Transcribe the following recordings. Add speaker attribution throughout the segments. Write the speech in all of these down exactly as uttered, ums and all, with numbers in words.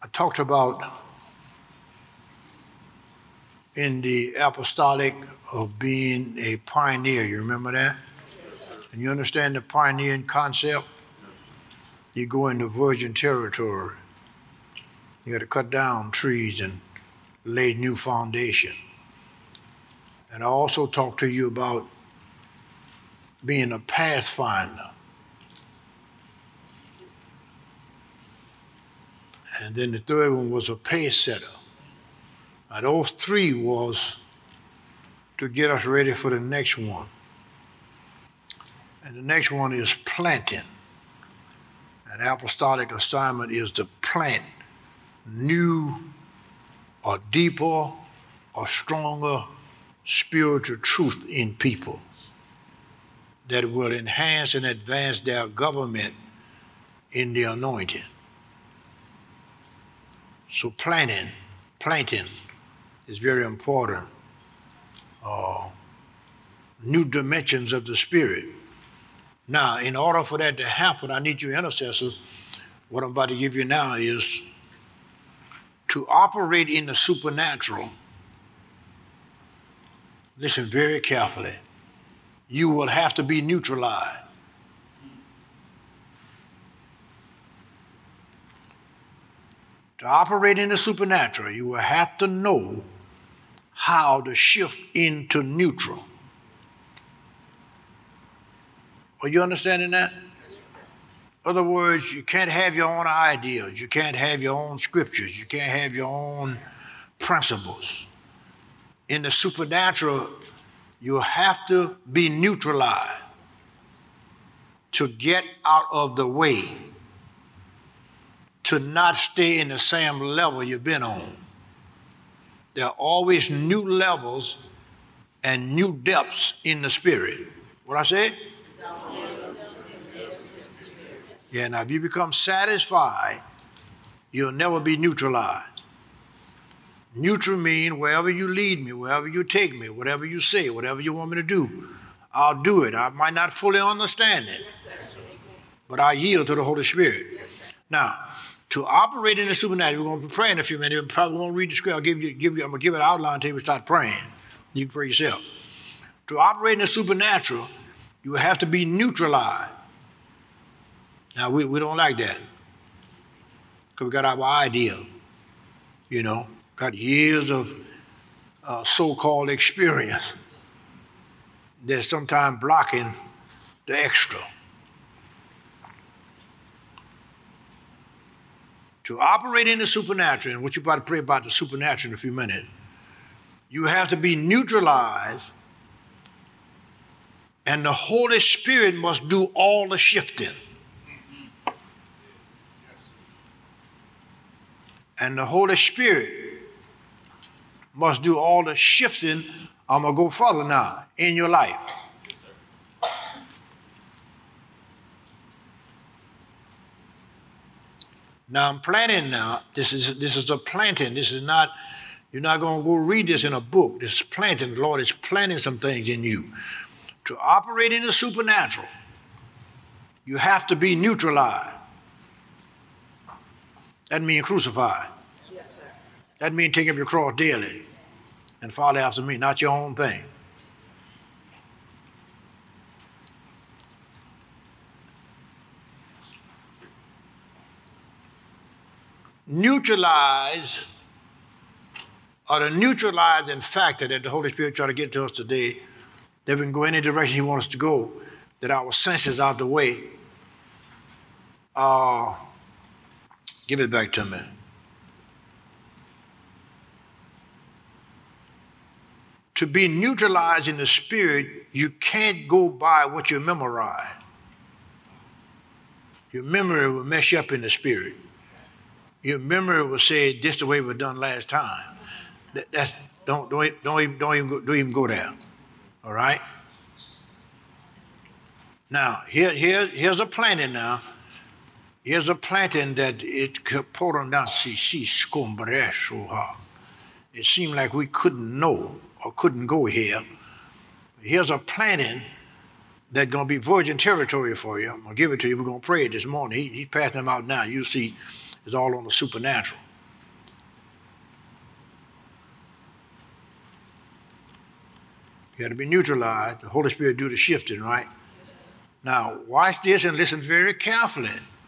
Speaker 1: I talked about in the apostolic of being a pioneer. You remember that? And you understand the pioneering concept? You go into virgin territory. You got to cut down trees and lay new foundation. And I also talked to you about being a pathfinder. And then the third one was a pace setter. Now those three was to get us ready for the next one. And the next one is planting. An apostolic assignment is to plant new or deeper or stronger spiritual truth in people that will enhance and advance their government in the anointing. So planting, planting is very important. Uh, new dimensions of the Spirit. Now, in order for that to happen, I need you intercessors. What I'm about to give you now is to operate in the supernatural. Listen very carefully. You will have to be neutralized. To operate in the supernatural, you will have to know how to shift into neutral. Are you understanding that? Yes, in other words, you can't have your own ideas. You can't have your own scriptures. You can't have your own principles. In the supernatural, you have to be neutralized to get out of the way, to not stay in the same level you've been on. There are always new levels and new depths in the Spirit. What I said? Yeah, now if you become satisfied, you'll never be neutralized. Neutral means wherever you lead me, wherever you take me, whatever you say, whatever you want me to do, I'll do it. I might not fully understand it, yes, but I yield to the Holy Spirit. Yes, now, to operate in the supernatural, we're going to be praying in a few minutes. You probably won't read the script. I'll give you, give you, I'm going to give it an outline until you start praying. You can pray yourself. To operate in the supernatural, you have to be neutralized. Now, we, we don't like that because we got our idea, you know, got years of uh, so-called experience that's sometimes blocking the extra. To operate in the supernatural, and what you're about to pray about the supernatural in a few minutes, you have to be neutralized, and the Holy Spirit must do all the shifting. And the Holy Spirit must do all the shifting. I'm going to go further now in your life. Yes, sir. Now I'm planting now. This is this is a planting. This is not, you're not going to go read this in a book. This is planting. The Lord is planting some things in you. To operate in the supernatural, you have to be neutralized. That means crucified. Yes, sir. That means take up your cross daily and follow after me, not your own thing. Neutralize, or the neutralizing factor that the Holy Spirit tried to get to us today, that we can go any direction He wants us to go, that our senses out the way. Uh, give it back to me. To be neutralized in the Spirit, you can't go by what you memorize. Your memory will mess you up in the Spirit. Your memory will say, this the way it was done last time. That, that's, don't, don't, don't, even, don't, even go, don't even go there. All right? Now, here, here, here's a planting now. Here's a planting that it could pour on down. It seemed like we couldn't know or couldn't go here. Here's a planting that's going to be virgin territory for you. I'm going to give it to you. We're going to pray it this morning. He, he's passing them out now. You'll see it's all on the supernatural. You got to be neutralized. The Holy Spirit do the shifting, right? Now, watch this and listen very carefully.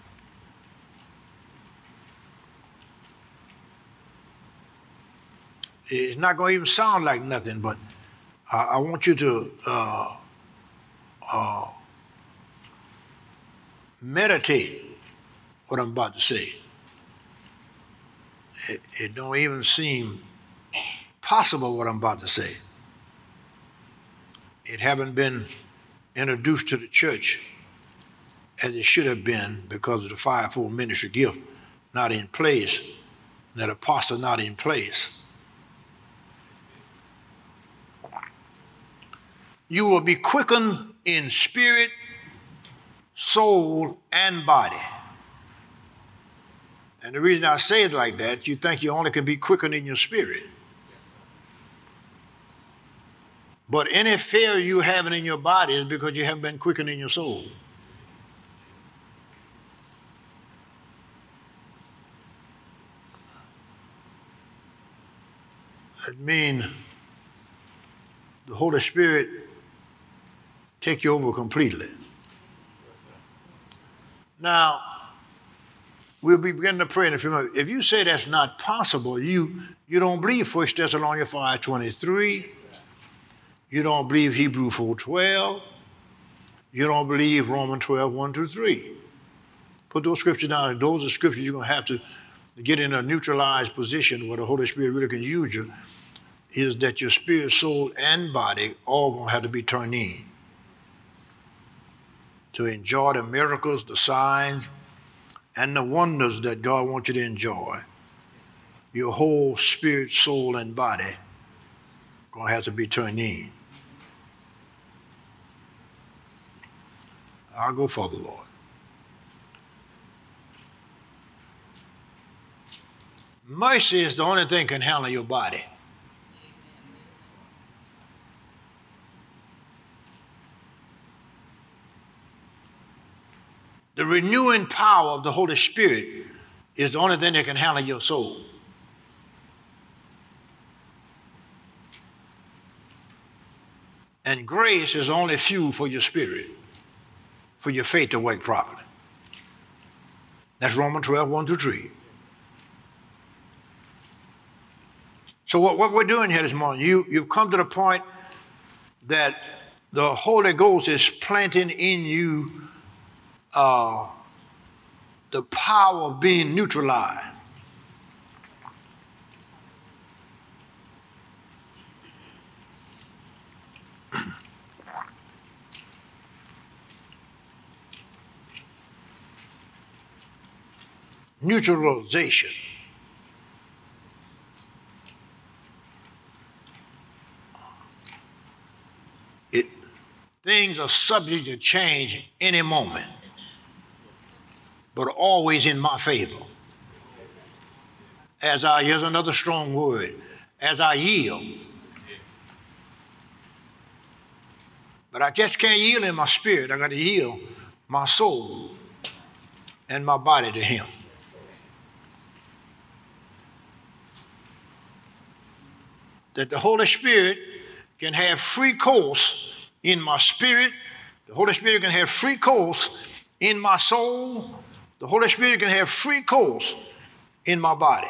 Speaker 1: It's not going to even sound like nothing, but I, I want you to uh, uh, meditate what I'm about to say. It, it don't even seem possible what I'm about to say. It haven't been introduced to the church as it should have been because of the fivefold ministry gift not in place, that apostle not in place. You will be quickened in spirit, soul, and body. And the reason I say it like that, you think you only can be quickened in your spirit. But any failure you have in your body is because you haven't been quickened in your soul. That means the Holy Spirit take you over completely. Now, we'll be beginning to pray in a few minutes. If you say that's not possible, you, you don't believe First Thessalonians five twenty-three. You don't believe Hebrews four twelve. You don't believe Romans twelve, one through three. Put those scriptures down. Those are scriptures you're going to have to get in a neutralized position where the Holy Spirit really can use you, is that your spirit, soul, and body all going to have to be turned in to enjoy the miracles, the signs, and the wonders that God wants you to enjoy. Your whole spirit, soul, and body going to have to be turned in. I'll go for the Lord. Mercy is the only thing can handle your body. The renewing power of the Holy Spirit is the only thing that can handle your soul. And grace is only fuel for your spirit, for your faith to work properly. That's Romans twelve, one through three. So what, what we're doing here this morning, you, you've come to the point that the Holy Ghost is planting in you uh, the power of being neutralized. Neutralization. It, things are subject to change any moment, but always in my favor. As I, here's another strong word, as I yield. But I just can't yield in my spirit. I got to yield my soul and my body to Him. That the Holy Spirit can have free course in my spirit. The Holy Spirit can have free course in my soul. The Holy Spirit can have free course in my body.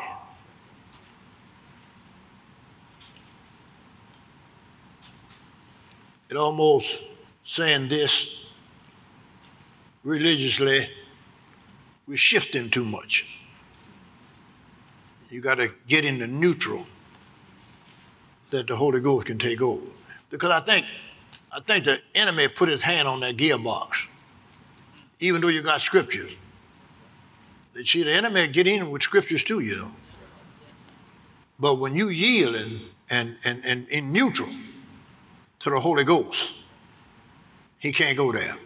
Speaker 1: It almost saying this religiously, we're shifting too much. You got to get into neutral that the Holy Ghost can take over. Because I think, I think the enemy put his hand on that gearbox, even though you got scriptures. You see, the enemy get in with scriptures too, you know. But when you yield and, and, and, and in neutral to the Holy Ghost, he can't go there.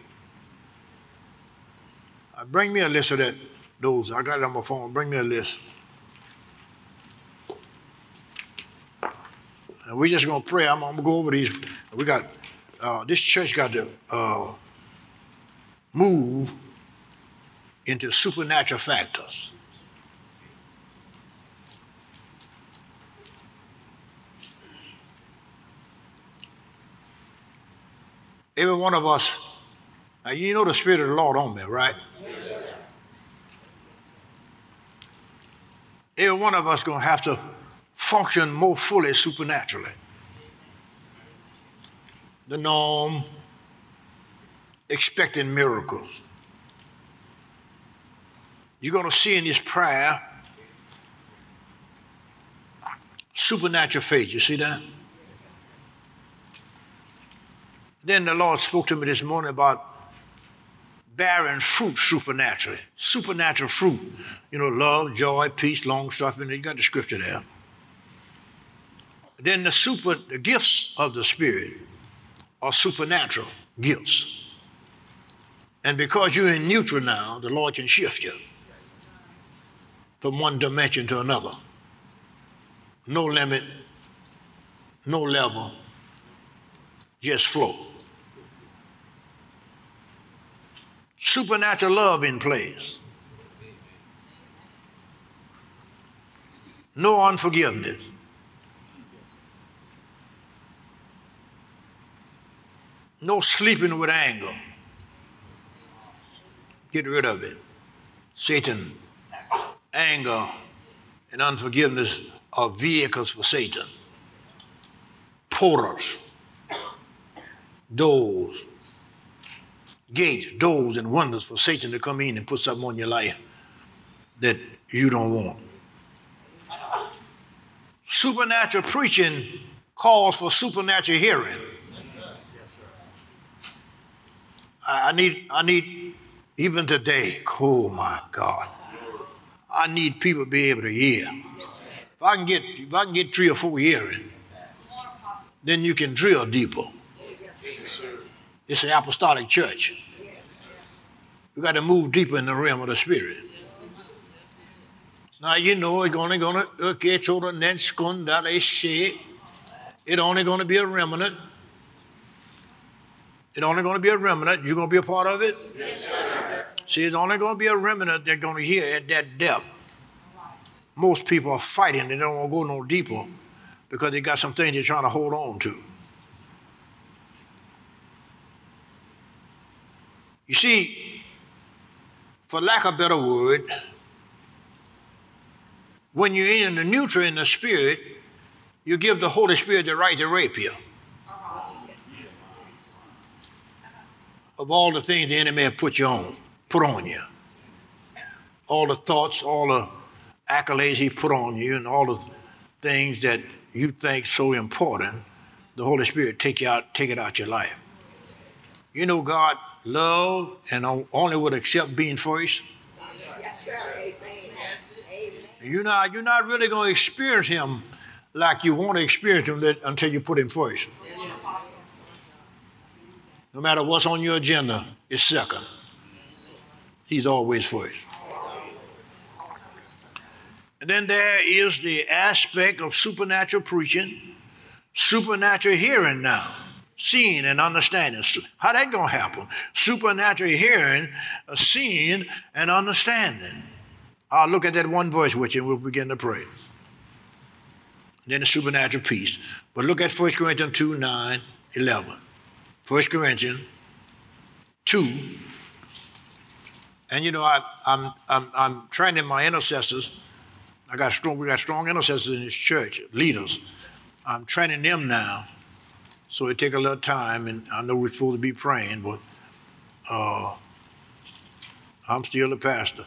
Speaker 1: Uh, bring me a list of that, those. I got it on my phone. Bring me a list. And we're just going to pray. I'm, I'm going to go over these. We got, uh, this church got to uh, move into supernatural factors. Every one of us, now you know the Spirit of the Lord on me, right? Yes. Every one of us going to have to function more fully supernaturally. The norm, expecting miracles. You're going to see in this prayer supernatural faith. You see that? Then the Lord spoke to me this morning about bearing fruit supernaturally. Supernatural fruit. You know, love, joy, peace, long-suffering. You got the scripture there. Then the super, the gifts of the Spirit are supernatural gifts. And because you're in neutral now, the Lord can shift you from one dimension to another. No limit, no level, just flow. Supernatural love in place. No unforgiveness. No sleeping with anger. Get rid of it. Satan, anger, and unforgiveness are vehicles for Satan. Portals, doors, gates, doors, and windows for Satan to come in and put something on your life that you don't want. Supernatural preaching calls for supernatural hearing. I need, I need, even today, oh my God, I need people to be able to hear. If I can get, if I can get three or four hearing, then you can drill deeper. It's an apostolic church. We got to move deeper in the realm of the Spirit. Now you know it's only going to get to the next one that is shit. It's only going to be a remnant. It's only going to be a remnant. You're going to be a part of it? Yes, sir. See, it's only going to be a remnant they're going to hear at that depth. Most people are fighting. They don't want to go no deeper because they got some things they're trying to hold on to. You see, for lack of a better word, when you're in the neutral in the Spirit, you give the Holy Spirit the right to rape you. Of all the things the enemy has put you on, put on you. All the thoughts, all the accolades he put on you, and all the th- things that you think so important, the Holy Spirit take you out, take it out your life. You know God love and only would accept being first. Yes, sir. Amen. You're not, you're not really going to experience him like you want to experience him until you put him first. No matter what's on your agenda, it's second. He's always first. And then there is the aspect of supernatural preaching, supernatural hearing now, seeing and understanding. How that going to happen? Supernatural hearing, uh, seeing and understanding. I'll look at that one verse with you and we'll begin to pray. Then the supernatural peace. But look at First Corinthians two, nine, eleven. First Corinthians two, and you know I, I'm I'm I'm training my intercessors. I got strong. We got strong intercessors in this church, leaders. I'm training them now, so it take a little time. And I know we're supposed to be praying, but uh, I'm still the pastor.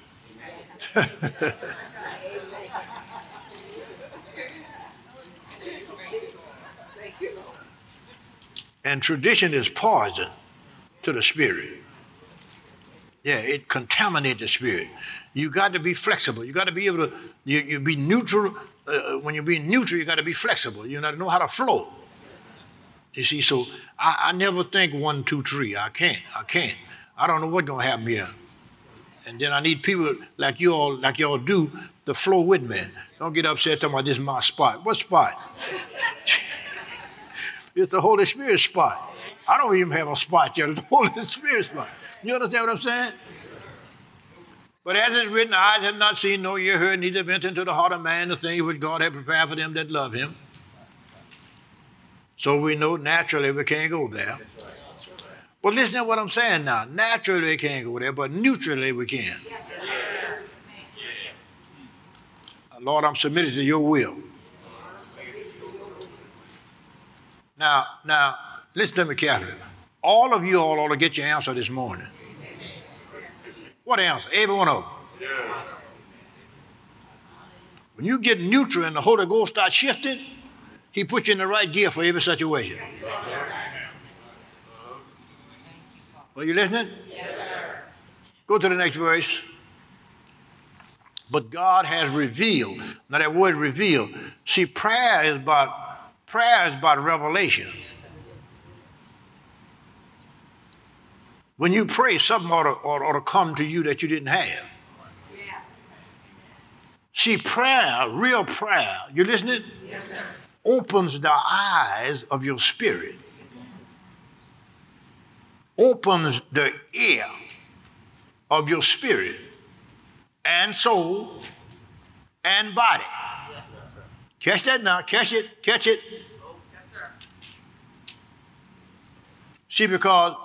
Speaker 1: And tradition is poison to the Spirit. Yeah, it contaminates the Spirit. You got to be flexible. You got to be able to, you, you be neutral. Uh, when you're being neutral, you got to be flexible. You got to know how to flow. You see, so I, I never think one, two, three. I can't. I can't. I don't know what's going to happen here. And then I need people like you all, like y'all do, to flow with me. Don't get upset talking about this is my spot. What spot? It's the Holy Spirit spot. I don't even have a spot yet. It's the Holy Spirit spot. You understand what I'm saying? But as it's written, eyes have not seen, nor ear heard, neither have entered into the heart of man the things which God had prepared for them that love him. So we know naturally we can't go there. But listen to what I'm saying now. Naturally we can't go there, but neutrally we can.
Speaker 2: Yes, sir.
Speaker 1: Lord, I'm submitted to your will. Now, now, listen to me carefully. All of you all ought to get your answer this morning. What answer? Every one of them. When you get neutral and the Holy Ghost starts shifting, he puts you in the right gear for every situation. Are you listening? Go to the next verse. But God has revealed. Now that word revealed. See, prayer is about prayer is about revelation. When you pray, something ought to, ought, ought to come to you that you didn't have. See, prayer, real prayer, you listening?
Speaker 2: Yes, sir.
Speaker 1: Opens the eyes of your spirit. Opens the ear of your spirit and soul and body.
Speaker 2: Yes, sir.
Speaker 1: Catch that now. Catch it. Catch it.
Speaker 2: Yes, sir.
Speaker 1: See, because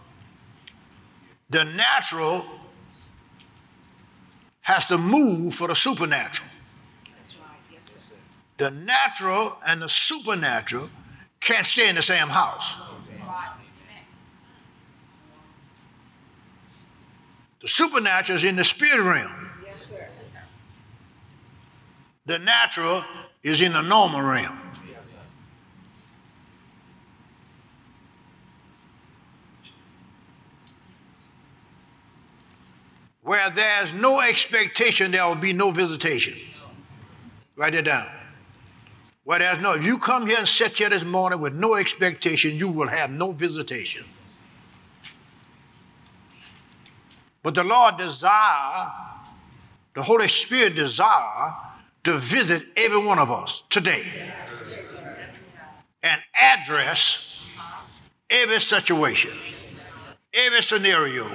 Speaker 1: the natural has to move for the supernatural.
Speaker 2: That's right. Yes, sir.
Speaker 1: The natural and the supernatural can't stay in the same house.
Speaker 2: That's right.
Speaker 1: The supernatural is in the spirit realm.
Speaker 2: Yes, sir. Yes, sir.
Speaker 1: The natural is in the normal realm. Where there's no expectation, there will be no visitation. Write it down. Where there's no, if you come here and sit here this morning with no expectation, you will have no visitation. But the Lord desire, the Holy Spirit desire to visit every one of us today and address every situation, every scenario.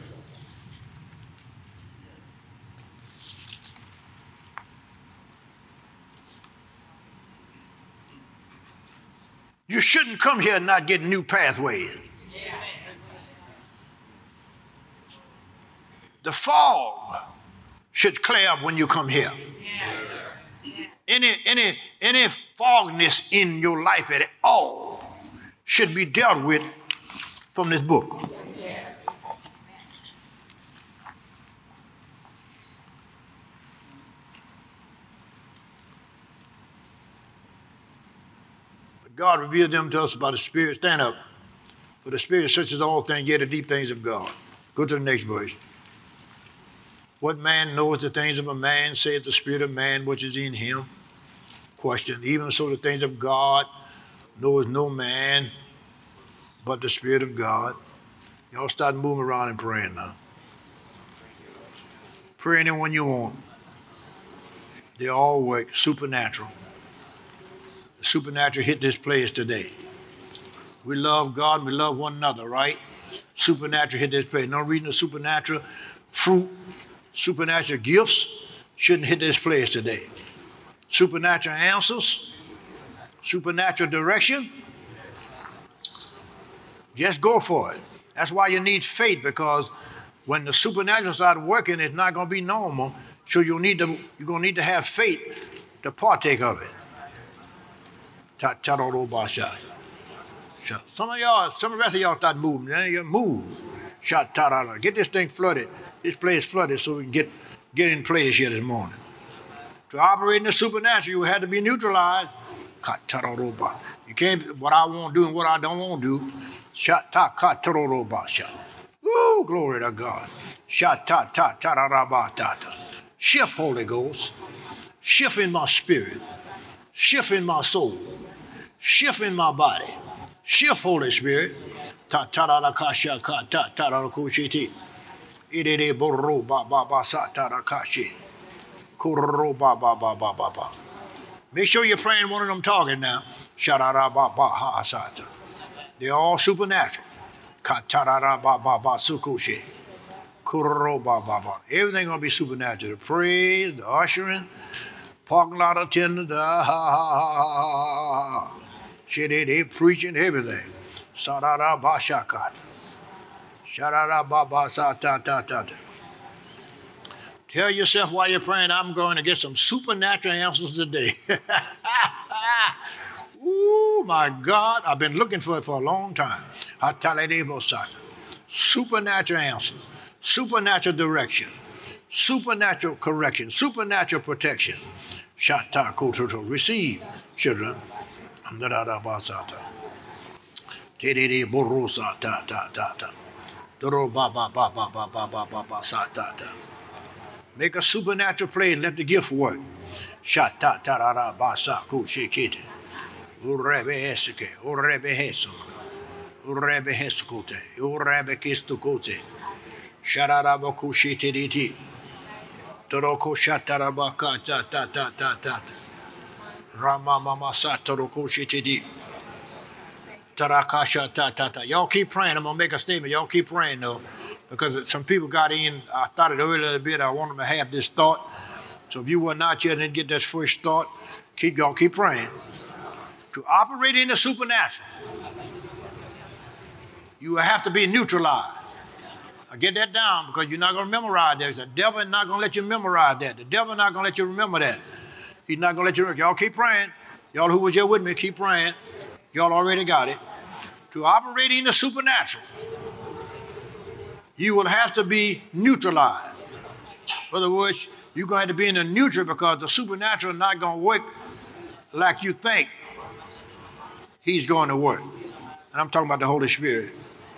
Speaker 1: You shouldn't come here and not get new pathways. The fog should clear up when you come here. Any, any, any fogness in your life at all should be dealt with from this book. God revealed them to us by the Spirit. Stand up. For the Spirit searches all things, yet the deep things of God. Go to the next verse. What man knows the things of a man, saith the Spirit of man which is in him? Question. Even so the things of God knows no man but the Spirit of God. Y'all start moving around and praying now. Pray anyone you want. They all work supernatural. The supernatural hit this place today. We love God, we love one another, right? Supernatural hit this place. No reason the supernatural fruit, supernatural gifts shouldn't hit this place today. Supernatural answers, supernatural direction. Just go for it. That's why you need faith, because when the supernatural starts working, it's not going to be normal. So you'll need to, you're going to need to have faith to partake of it. Some of y'all, some of the rest of y'all start moving. Then you move. Get this thing flooded. This place flooded so we can get, get in place here this morning. To operate in the supernatural, you had to be neutralized. You can't, what I want to do and what I don't want to do. Woo, glory to God. Shift, Holy Ghost. Shift in my spirit. Shift in my soul. Shift in my body. Shift, Holy Spirit. Make sure you're praying one of them targets now. They're all supernatural. Everything gonna be supernatural. The praise, the ushering, parking lot attendant, ah, ha, ha, ha, ha. Shit, they, they preaching everything. Sharara baba sa ta ta ta ta. Tell yourself while you're praying, I'm going to get some supernatural answers today. Ooh, my God. I've been looking for it for a long time. Supernatural answers, supernatural direction, supernatural correction, supernatural protection. Shata kototo. Receive, children. Tedede borosa ta ta ta ta. Doro ba ba ba ba ba ba ba ba ba sa ta ta. Make a supernatural play and let the gift work. Shata ta ra ra ba sa ko shekete. Urebe hesike, urebe hesuke, urebe hesukote, urebe kistukote. Shararaba ko shete. Toroko shatarabaka ta ta ta ta ta. Rama mama sa toroko shete. Tarakasha ta ta ta. Y'all keep praying. I'm gonna make a statement. Y'all keep praying though, because some people got in. I thought it earlier a bit. I want them to have this thought. So if you were not yet and didn't get this first thought, keep y'all keep praying. To operate in the supernatural, you have to be neutralized. I get that down because you're not going to memorize that. The devil is not going to let you memorize that. The devil is not going to let you remember that. He's not going to let you. Y'all keep praying. Y'all who was here with me, keep praying. Y'all already got it. To operate in the supernatural, you will have to be neutralized. In other words, you're going to have to be in the neutral because the supernatural is not going to work like you think he's going to work. And I'm talking about the Holy Spirit.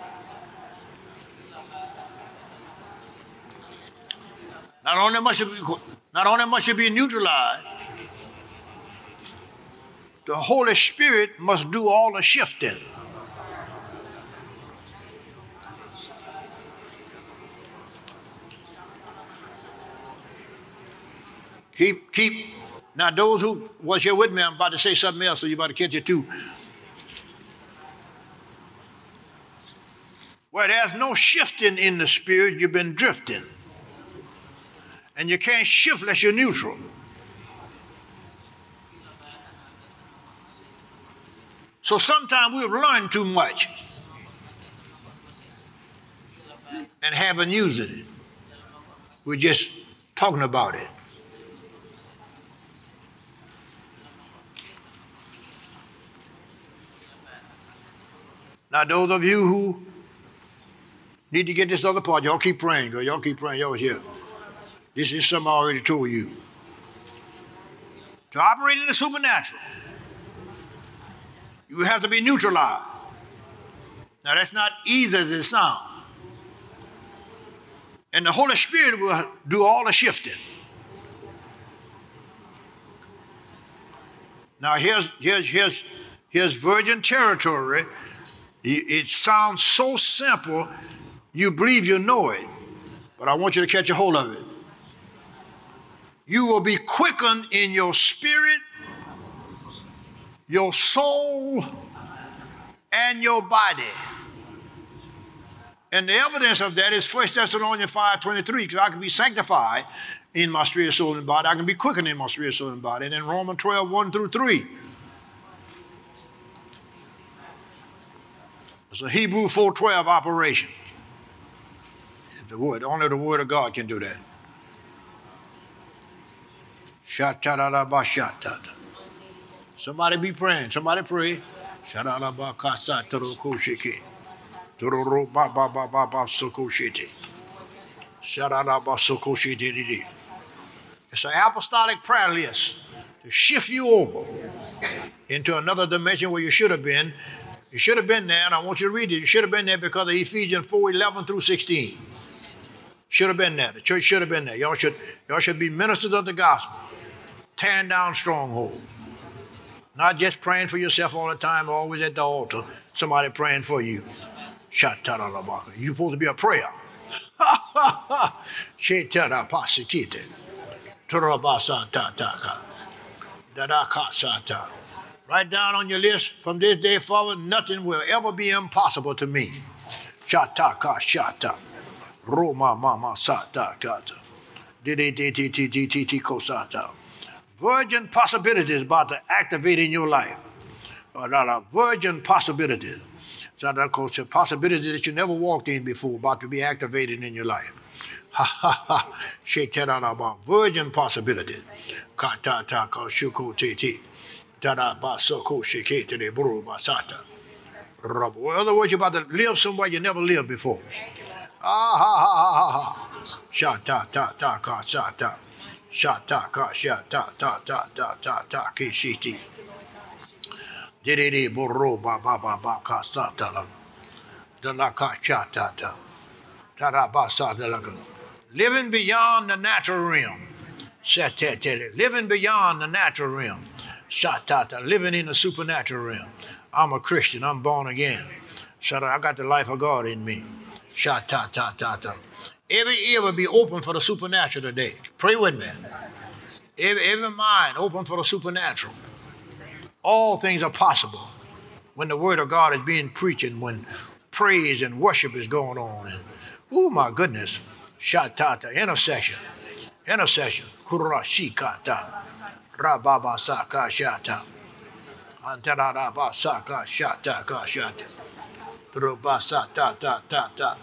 Speaker 1: Not only must you be, not only must you be neutralized, the Holy Spirit must do all the shifting. Keep, keep. Now those who was here with me, I'm about to say something else, so you about to catch it too. Where there's no shifting in the spirit, you've been drifting. And you can't shift unless you're neutral. So sometimes we've learned too much and haven't used it. We're just talking about it. Now, those of you who need to get this other part, y'all keep praying, girl. Y'all keep praying. Y'all here. This is something I already told you. To operate in the supernatural, you have to be neutralized. Now, that's not easy as it sounds. And the Holy Spirit will do all the shifting. Now, here's, here's, here's, here's virgin territory. It sounds so simple, you believe you know it, but I want you to catch a hold of it. You will be quickened in your spirit, your soul, and your body. And the evidence of that is First Thessalonians five twenty-three, because I can be sanctified in my spirit, soul, and body. I can be quickened in my spirit, soul, and body. And then Romans twelve, one through three. It's a Hebrew four twelve operation. The word, only the word of God can do that. Somebody be praying. Somebody pray. It's an apostolic prayer list to shift you over into another dimension where you should have been. You should have been there, and I want you to read it. You should have been there because of Ephesians four eleven through sixteen. Should have been there. The church should have been there. Y'all should, y'all should be ministers of the gospel, tearing down strongholds. Not just praying for yourself all the time, always at the altar. Somebody praying for you. You're supposed to be a prayer. Write down on your list, from this day forward, nothing will ever be impossible to me. Shata ka shata. Roma mama sata kata. Didi didi didi didi kosata. Virgin possibilities about to activate in your life. A lot of virgin possibilities. So that cause a possibility that you never walked in before about to be activated in your life. Ha ha ha. Shake that out about virgin possibility. Ka ta ta ka shuko te te. Ta da ba so ko shake te de buru ba sata. Rub. Well, in other words, you're about to live somewhere you never lived before. Ah ha ha ha ha ha. Sha ta ta ta ka sha ta. Sha ta ka sha ta ta ta ta ta ta ki shi ti. Di di di buru ba ba ba ba ka sa ta la. Da la ka sha ta ta. Ta da ba sa da la ka. Living beyond the natural realm. Living beyond the natural realm. Shatata. Living in the supernatural realm. I'm a Christian. I'm born again. Shata. I got the life of God in me. Shatata. Every ear will be open for the supernatural today. Pray with me. Every, every mind open for the supernatural. All things are possible when the word of God is being preached and when praise and worship is going on. And, oh my goodness. Shatata, intercession, intercession, kurashikata, rababasaka shata, antarabasaka shata kashata, rubasata ta ta ta,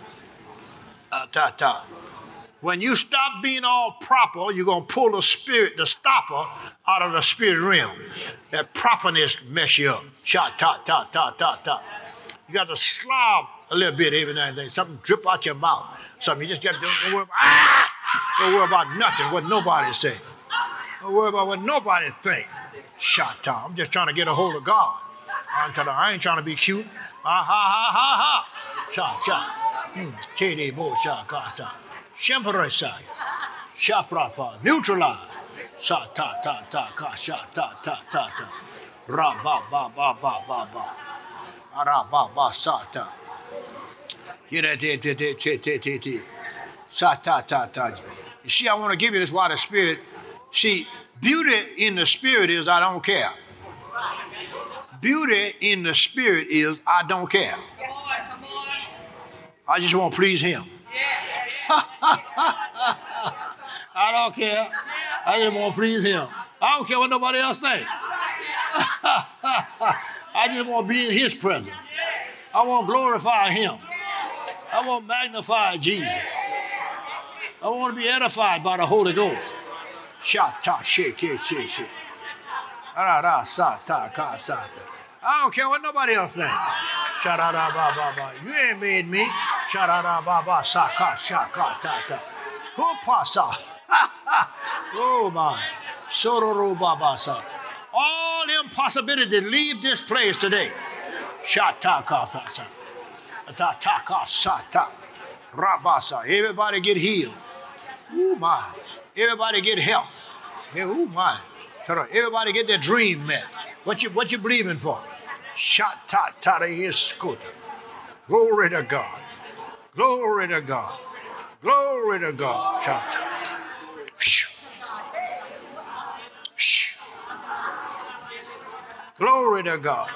Speaker 1: ta ta. When you stop being all proper, you're going to pull the spirit, the stopper, out of the spirit realm. That properness mess you up. Shata ta ta ta ta ta. You got to slob a little bit every now and then. Something drip out your mouth. Something you just got to don't worry about. Ah! Don't worry about nothing, what nobody say. Don't worry about what nobody think. Shata. I'm just trying to get a hold of God. I ain't trying to be cute. Ah ha ha ha ha. Sha sha. Kede bo sha kasa. Shempere sa. Shaprapa. Neutralize. Sa ta ta ta ka sha ta ta ta ta. Ra ba ba ba ba ba ba. Ara ba ba sa ta. You see, I want to give you this why the spirit. See, beauty in the spirit is I don't care. Beauty in the spirit is I don't care. I just want to please him. I don't care. I just want to please him. I don't care what nobody else thinks. I just want to be in his presence. I want to glorify him. I want to magnify Jesus. I want to be edified by the Holy Ghost. Shata shake shake shake. Ara sa ta ka sa ta. I don't care what nobody else thinks. Shara ba ba ba. You ain't made me. Shara ba ba sa ka sha ka ta ta. Who pasa? Oh my. Sororo ba ba sa. All impossibilities leave this place today. Shata ka ta sa. Ta ta ka sa ta. Rabasa. Everybody get healed. Oh my. Everybody get help. Oh my. Everybody get their dream met. What you what you believing for? Shata ta is good. Glory to God. Glory to God. Glory to God. Shata. Glory to God.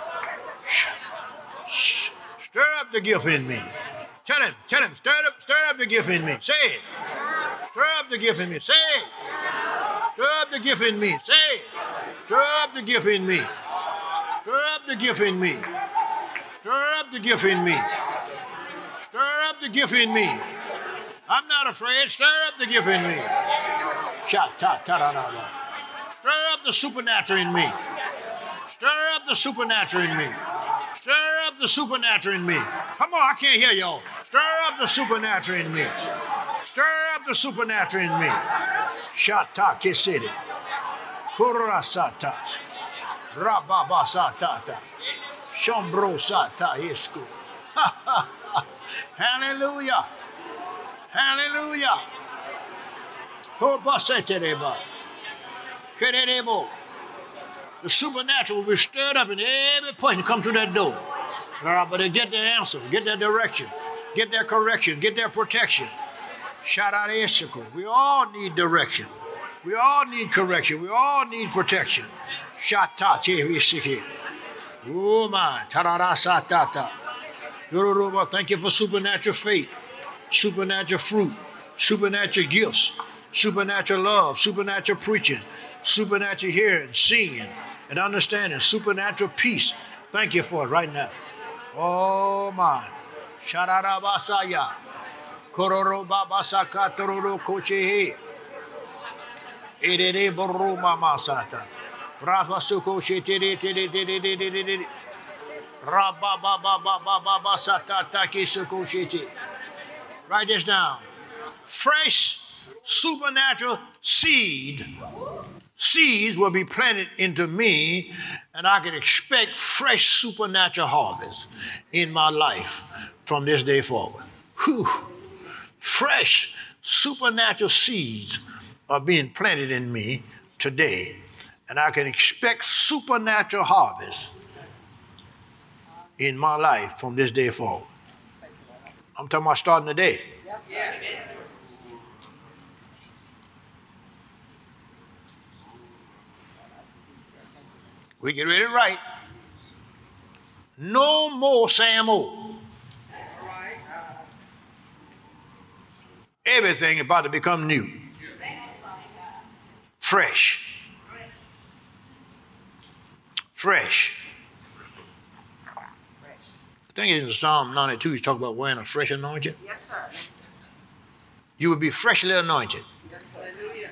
Speaker 1: Stir up the gift in me. Tell him, tell him, stir up, stir up the gift in me. Say it. Stir up the gift in me. Say it. Stir up the gift in me. Say it. Stir up the gift in me. Stir up the gift in me. Stir up the gift in me. Stir up the gift in me. I'm not afraid. Stir up the gift in me. Stir up the supernatural in me. Stir up the supernatural in me. Stir up the supernatural in me. Come on, I can't hear y'all. Stir up the supernatural in me. Stir up the supernatural in me. Shata kisiri. Kurasata. Rababasatata. Shombrosata isku. Hallelujah. Hallelujah. Hobasetereba. Kerebo. The supernatural will be stirred up in every person come through that door. But they get their answer, get their direction, get their correction, get their protection. Shout out Issachar. We all need direction. We all need correction. We all need protection. Shout out Issachar. Oh my. Tararasatata. Thank you for supernatural faith, supernatural fruit, supernatural gifts, supernatural love, supernatural preaching, supernatural hearing, seeing, and understanding, supernatural peace. Thank you for it right now. Oh my. Shararabasaya. Kororo babasaka tororo kochehe. Erere boruma masata. Rafasuko shetere tere tere tere tere. Rababababababasata takisuko shete. Write this down. Fresh supernatural seed. Seeds will be planted into me, and I can expect fresh supernatural harvest in my life from this day forward. Whew. Fresh supernatural seeds are being planted in me today, and I can expect supernatural harvest in my life from this day forward. I'm talking about starting today.
Speaker 2: Yes, sir.
Speaker 1: We get ready to write. No more Sam O. Everything about to become new. Fresh. Fresh. I think it's in Psalm ninety-two, he's talking about wearing a fresh anointing.
Speaker 2: Yes, sir.
Speaker 1: You will be freshly anointed.
Speaker 2: Yes, sir. Hallelujah.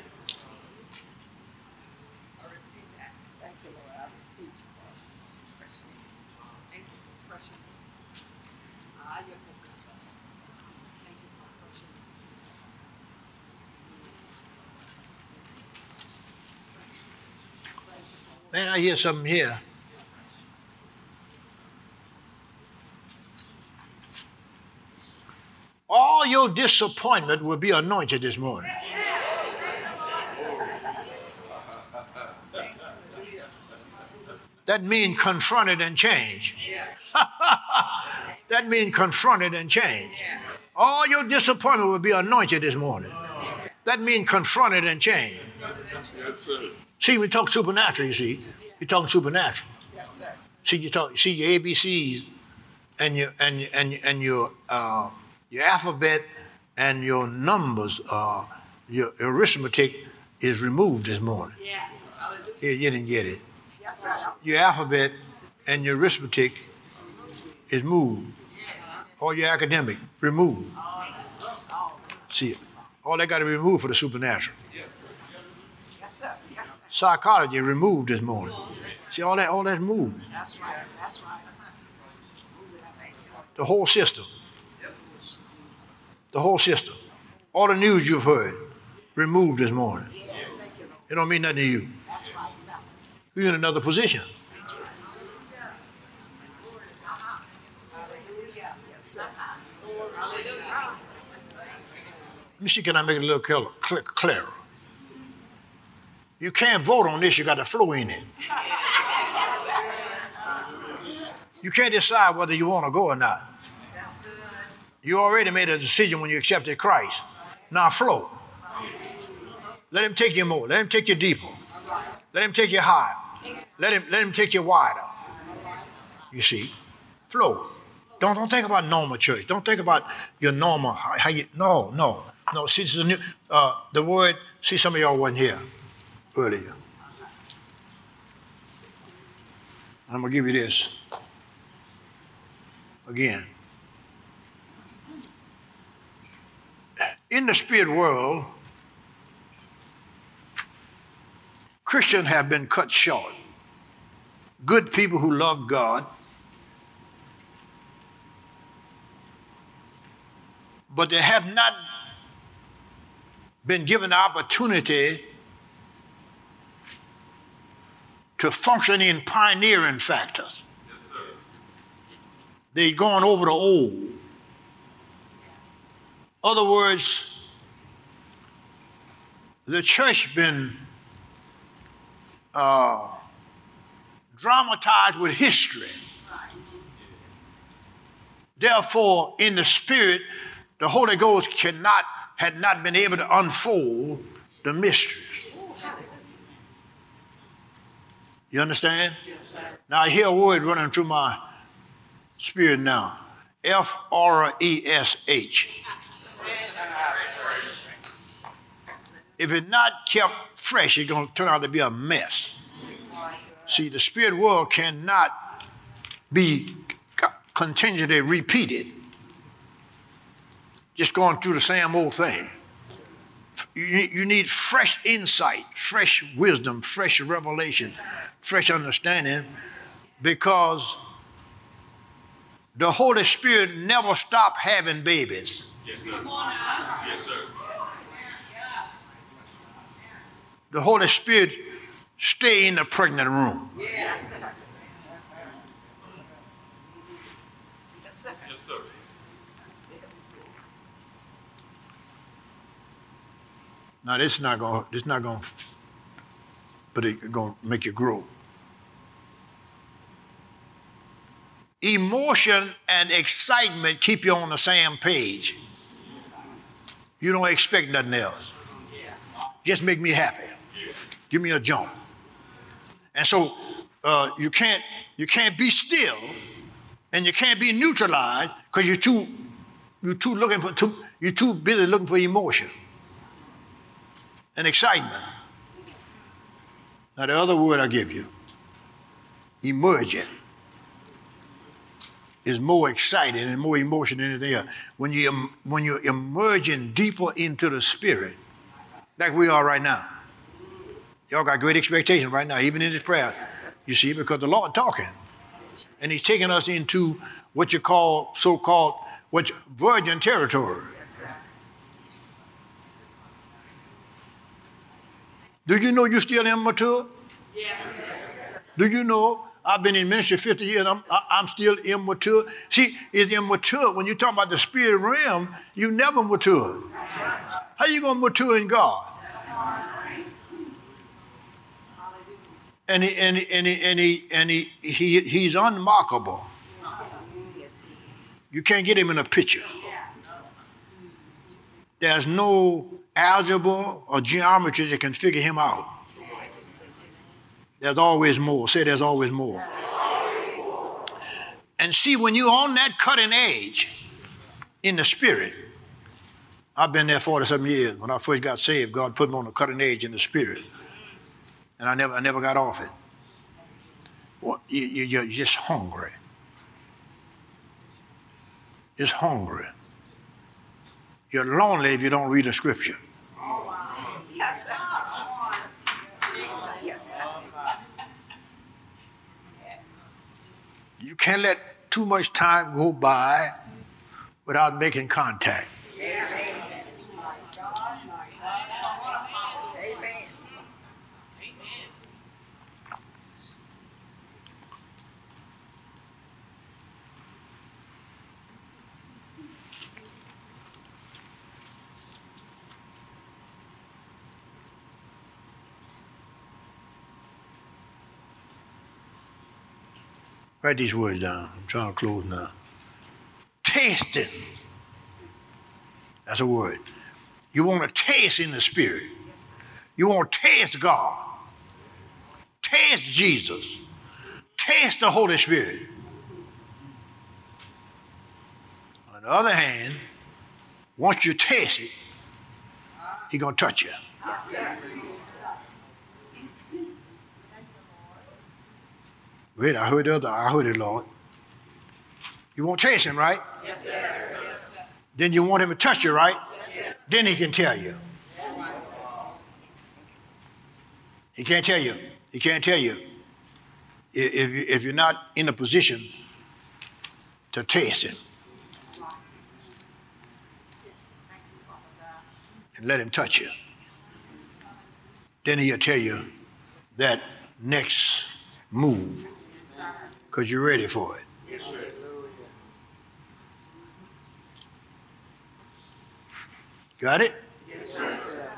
Speaker 2: I receive that. Thank you, Lord. I receive you. Fresh. Thank you for fresh. Ah, you're good. Thank you for fresh.
Speaker 1: Man, I hear something here. All your disappointment will be anointed this morning. That means confronted and changed. That means confronted and changed. All your disappointment will be anointed this morning. That means confronted and changed.
Speaker 3: Yes, sir.
Speaker 1: See, we talk supernatural, you see. You're talking supernatural.
Speaker 2: Yes, sir.
Speaker 1: See, you talk, see your A B Cs and your and your, and your, and your uh, your alphabet and your numbers, uh, your arithmetic is removed this morning.
Speaker 2: Yeah.
Speaker 1: Yeah, you didn't get it.
Speaker 2: Yes, sir.
Speaker 1: Your alphabet and your arithmetic is moved. All your academic removed. See, all that got to be removed for the supernatural.
Speaker 2: Yes, sir. Yes, sir.
Speaker 1: Psychology removed this morning. See, all that, all that's moved.
Speaker 2: That's right. That's right.
Speaker 1: The whole system. The whole system. All the news you've heard removed this morning.
Speaker 2: Yes, thank you, Lord.
Speaker 1: It don't mean nothing to you.
Speaker 2: That's right. Nothing.
Speaker 1: You're in another position.
Speaker 2: Hallelujah. Yes, sir. Hallelujah.
Speaker 1: Let me see, can I make it a little clear, clear, clearer? You can't vote on this, you got to flow in it. You can't decide whether you want to go or not. You already made a decision when you accepted Christ. Now flow. Let him take you more. Let him take you deeper. Let him take you higher. Let him, let him take you wider. You see? Flow. Don't, don't think about normal church. Don't think about your normal, how, how you, no, no. No, see, this is a new, uh, the word, see, some of y'all wasn't here earlier. And I'm going to give you this again. In the spirit world, Christians have been cut short. Good people who love God, but they have not been given the opportunity to function in pioneering factors. They've gone over the old. Other words, the church been uh, dramatized with history. Therefore, in the spirit, the Holy Ghost cannot, had not been able to unfold the mysteries. You understand? Now I hear a word running through my spirit now. F R E S H. If it's not kept fresh, it's going to turn out to be a mess. See, the spirit world cannot be continually repeated. Just going through the same old thing. You, you need fresh insight, fresh wisdom, fresh revelation, fresh understanding, because the Holy Spirit never stopped having babies.
Speaker 3: Yes, sir. Yes, sir.
Speaker 1: The Holy Spirit stay in the pregnant room.
Speaker 2: Yes, sir. Yes, sir.
Speaker 3: Yes, sir.
Speaker 1: Now this is not going. This is not going. But it's going to make you grow. Emotion and excitement keep you on the same page. You don't expect nothing else. Just make me happy. Give me a jump. And so uh, you can't you can't be still, and you can't be neutralized because you're too you're too looking for too, you're too busy looking for emotion and excitement. Now the other word I give you, emergent, is more exciting and more emotion than anything else. When you when you're emerging deeper into the spirit, like we are right now. Y'all got great expectation right now, even in this prayer. You see, because the Lord talking. And he's taking us into what you call, so-called, what you, virgin territory. Do you know you're still immature?
Speaker 2: Yes.
Speaker 1: Do you know I've been in ministry fifty years, I'm, I'm still immature? See, it's immature. When you talk about the spirit realm, you never mature. How you going to mature in God? And he, and he, and he, and he, and he, he, he's unmarkable. You can't get him in a picture. There's no algebra or geometry that can figure him out. There's always more. Say there's always more. And see, when you're on that cutting edge in the spirit, I've been there forty-seven years. When I first got saved, God put me on the cutting edge in the spirit. And I never, I never got off it. Well, you, you, you're just hungry. Just hungry. You're lonely if you don't read the scripture.
Speaker 2: Yes, sir. Yes, sir.
Speaker 1: You can't let too much time go by without making contact.
Speaker 2: Amen.
Speaker 1: Write these words down. I'm trying to close now. Tasting. That's a word. You want to taste in the spirit. You want to taste God. Taste Jesus. Taste the Holy Spirit. On the other hand, once you taste it, he's going to touch you.
Speaker 2: Yes, sir.
Speaker 1: Wait, I heard the other, I heard it, Lord. You want to taste him, right?
Speaker 2: Yes, sir.
Speaker 1: Then you want him to touch you, right?
Speaker 2: Yes, sir.
Speaker 1: Then he can tell you. He can't tell you. He can't tell you if, if, if you're not in a position to taste him. And let him touch you. Then he'll tell you that next move. Because you're ready for it. Got it?
Speaker 2: Yes, sir.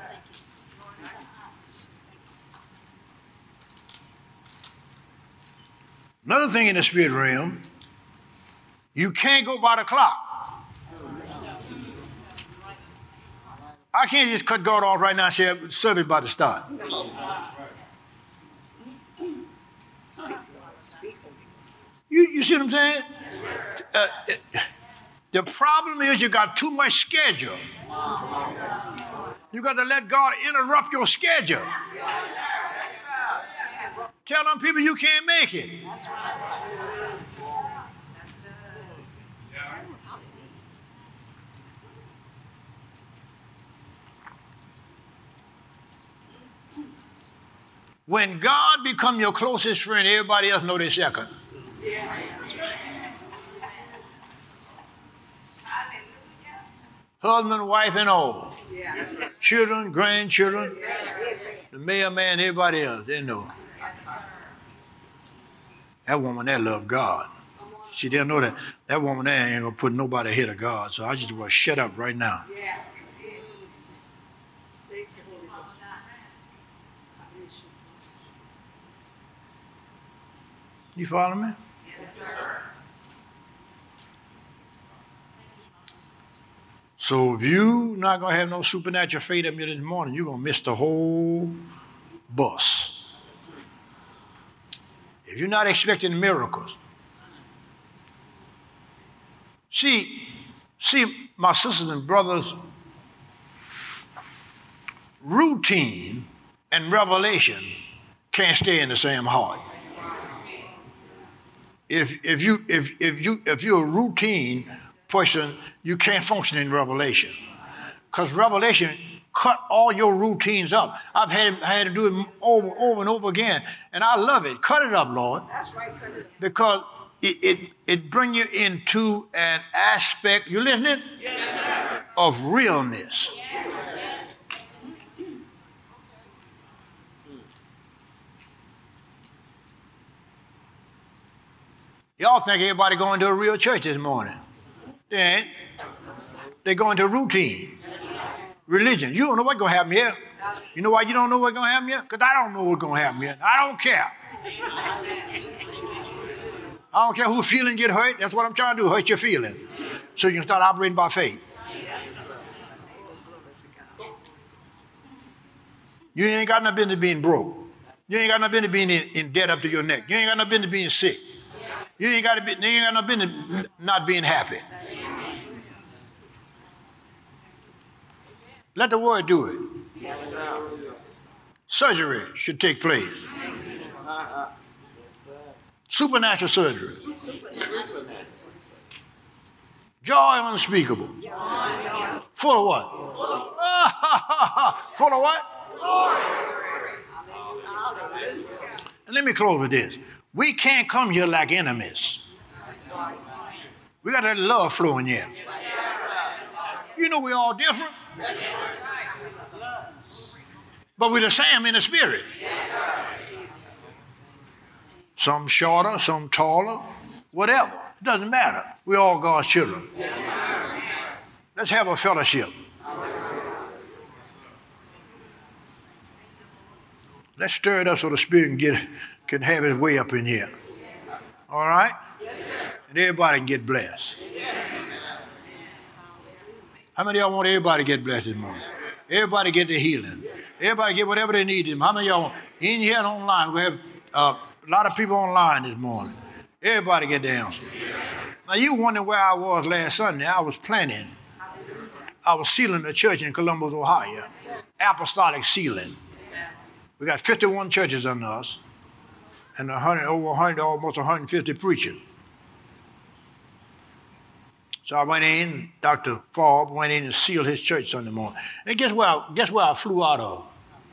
Speaker 1: Another thing in the spirit realm, you can't go by the clock. I can't just cut God off right now and say service about to start. You, you see what I'm saying? Uh, the problem is you got too much schedule. You got to let God interrupt your schedule. Tell them people you can't make it. When God become your closest friend, everybody else know their second.
Speaker 2: Yeah, that's right.
Speaker 1: Husband, wife, and all.
Speaker 2: Yeah, that's right.
Speaker 1: Children, grandchildren,
Speaker 2: Yeah.
Speaker 1: the mailman, everybody else, they know. That woman there loved God. She didn't know that that woman there ain't gonna put nobody ahead of God. So I just want to shut up right now.
Speaker 2: Yeah. Thank you, Holy Ghost.
Speaker 1: You follow me?
Speaker 2: Yes, sir.
Speaker 1: So if you not gonna have no supernatural faith up here this morning, you're gonna miss the whole bus. If you're not expecting miracles, see, see, my sisters and brothers, routine and revelation can't stay in the same heart. If if you if if you if you're a routine person, you can't function in revelation, because revelation cut all your routines up. I've had I had to do it over over and over again, and I love it. Cut it up, Lord.
Speaker 2: That's right, cut it up.
Speaker 1: Because it it, it brings you into an aspect. You listening?
Speaker 2: Yes,
Speaker 1: of realness. Y'all think everybody going to a real church this morning? They ain't. They're going to routine. Religion. You don't know what's going to happen here. You know why you don't know what's going to happen here? Because I don't know what's going to happen here. I don't care. I don't care who feeling get hurt. That's what I'm trying to do, hurt your feeling. So you can start operating by faith. You ain't got no business being broke. You ain't got no business being in, in debt up to your neck. You ain't got no business being sick. You ain't got to be, you ain't got no business not being happy. Let the word do it.
Speaker 2: Yes,
Speaker 1: Surgery should take place. Supernatural surgery. Joy unspeakable. Full of what? Full of what? And let me close with this. We can't come here like enemies. We got that love flowing here. You know we're all different. But we're the same in the spirit. Some shorter, some taller, whatever. It doesn't matter. We're all God's children. Let's have a fellowship. Let's stir it up so the Spirit can get can have his way up in here. All right? And everybody can get blessed. How many of y'all want everybody to get blessed this morning? Everybody get the healing. Everybody get whatever they need. How many of y'all want? In here and online, we have uh, a lot of people online this morning. Everybody get the answer. Now you wondering where I was last Sunday. I was planning. I was sealing a church in Columbus, Ohio. Apostolic sealing. We got fifty-one churches under us and one hundred, over one hundred, almost one hundred fifty preachers. So I went in, Doctor Forbes went in and sealed his church Sunday morning. And guess where I, guess where I flew out of?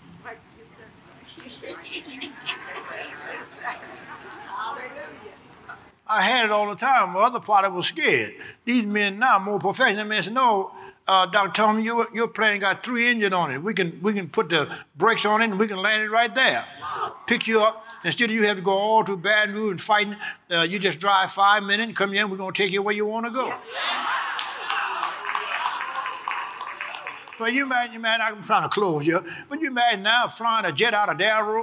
Speaker 1: I had it all the time. My other part, I was scared. These men now more professional. Men said, no, uh, Doctor Tommy, your, your plane got three engines on it. We can we can put the brakes on it and we can land it right there. Pick you up. Instead of you have to go all to Baton Rouge and fighting, uh, you just drive five minutes and come here and we're going to take you where you want to go. Yes. Well, you imagine, you man, I'm trying to close you, but you imagine now flying a jet out of Darrow?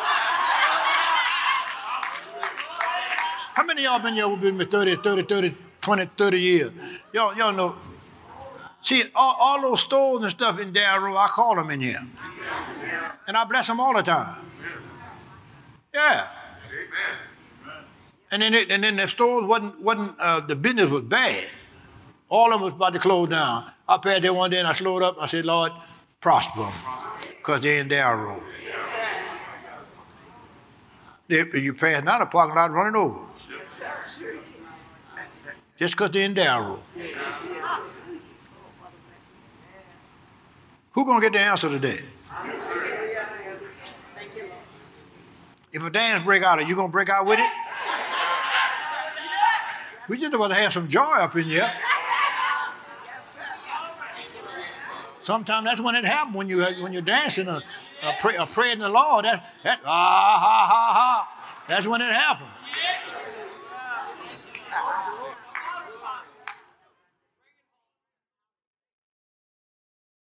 Speaker 1: How many of y'all been here with me thirty, thirty, thirty, twenty, thirty years? Y'all, y'all know. See, all, all those stores and stuff in Darrow, I call them in here. And I bless them all the time. Yeah. And then, it, and then the stores wasn't, wasn't uh, the business was bad. All of them was about to close down. I passed there one day and I slowed up. I said, Lord, prosper them, because they're in Darrow. If you pass now, the parking lot running over. Just because they're in Darrow. Who's going to get the answer today? If a dance break out, are you going to break out with it? We just want to have some joy up in here. Sometimes that's when it happens, when, you, when you're dancing or, or, pray, or praying the Lord. That, that, ah, ha, ha, ha. That's when it happens.